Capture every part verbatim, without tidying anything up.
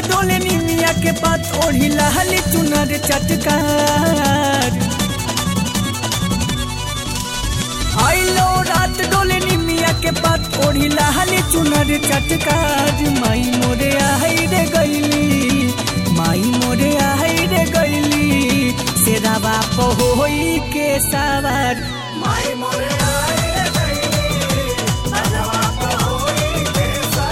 डोले निमिया के पात ओढ़ी लाली चुनर चटकार। आइलो रात डोले निमिया के पात ओढ़ी लाली चुनर चटकार। माई मोरे आई रे गईली, माई मोरे आई रे गईली, सेरा बाप होई के सवार। माई मोरे आई रे गईली, सेरा बाप होई के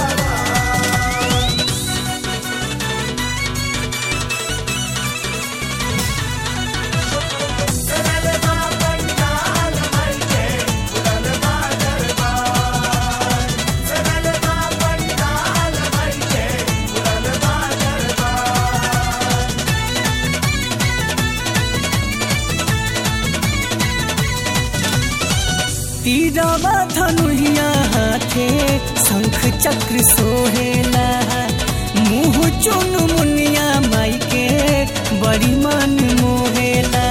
तीरवा धनुहिया हाथे शंख चक्र सोहेला। मुँह चुन मुनिया माई के बड़ी मन मोहेला।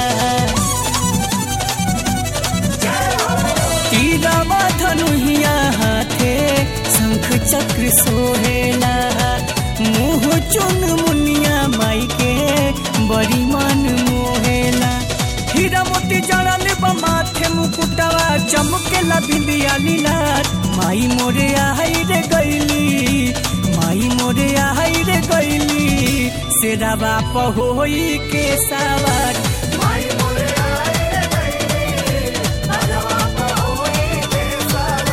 तीरवा धनुहिया हाथे शंख चक्र सोहेला। मुँह चुन मुनिया माई के बड़ी मन मोहेला। हीरा मोती जड़ल माथे मुकुटवा चमकेला बिंदिया लीलार। माई मोरे आई रे गईली, माई मोरे आई रे गईली, सेरा बाप होई के सवार। माई मोरे आई रे गईली, सेरा बाप होई के सवार।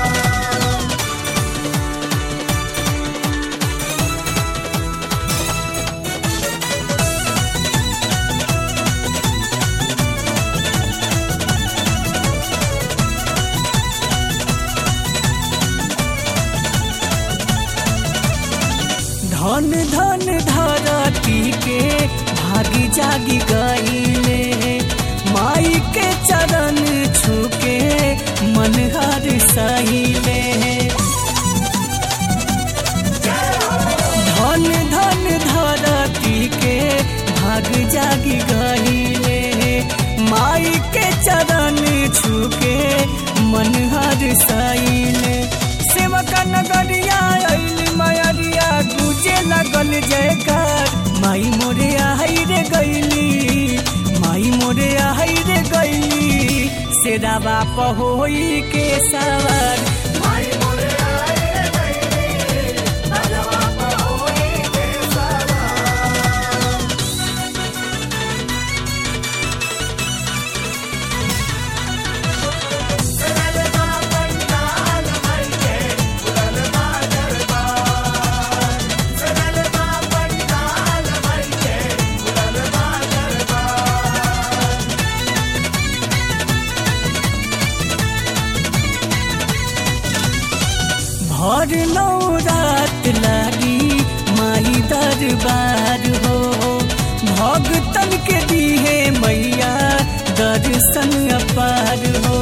धन धन धरती के भागी जागी गईले। माई के चरण छूके मन हर सहिले। धन धन धरती के भाग जागी गईले। माई के चरण छूके मन हर सहिले। सेवका नगरिया आइली मायरिया गुजे लगल जयकार। माई मोरे आई रे गईली, माई मोरे आई रे गईली, सेरा बाप होई के सवार। माई मोरे आई रे गईली, सेरा बाप होई के सवार। भर नौ रात लागी माई दरबार हो। भगतन के दिहे मैया दर्शन अपार हो।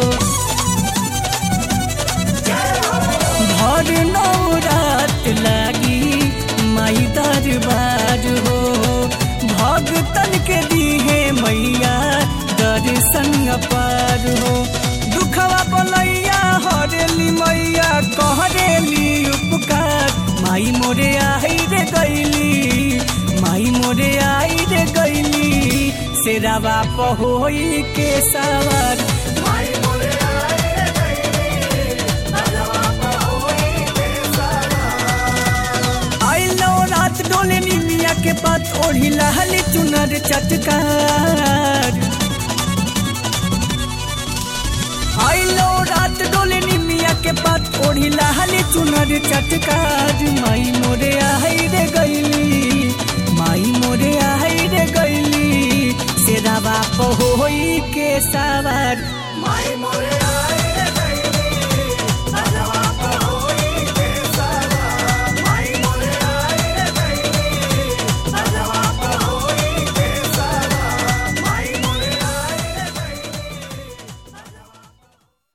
भर नौ रात लागी माई दरबार हो। भगतन के दिहे मैया दर्शन अपार हो। दुखवा बोलैया हरेली मैया कहरेली उपकार। माई मोरे आई रे गईली, माई मोरे आई रे गईली, सेरा बाप होई के सवार। माई मोरे आई रे गईली, सेरा बाप होई के सवार। आइलो रात डोले निमिया के पात ओढ़ी लाली चुनर चटकार। आइलो रात डोले निमिया के पात ओढ़ी लाली चुनर चटकार। माई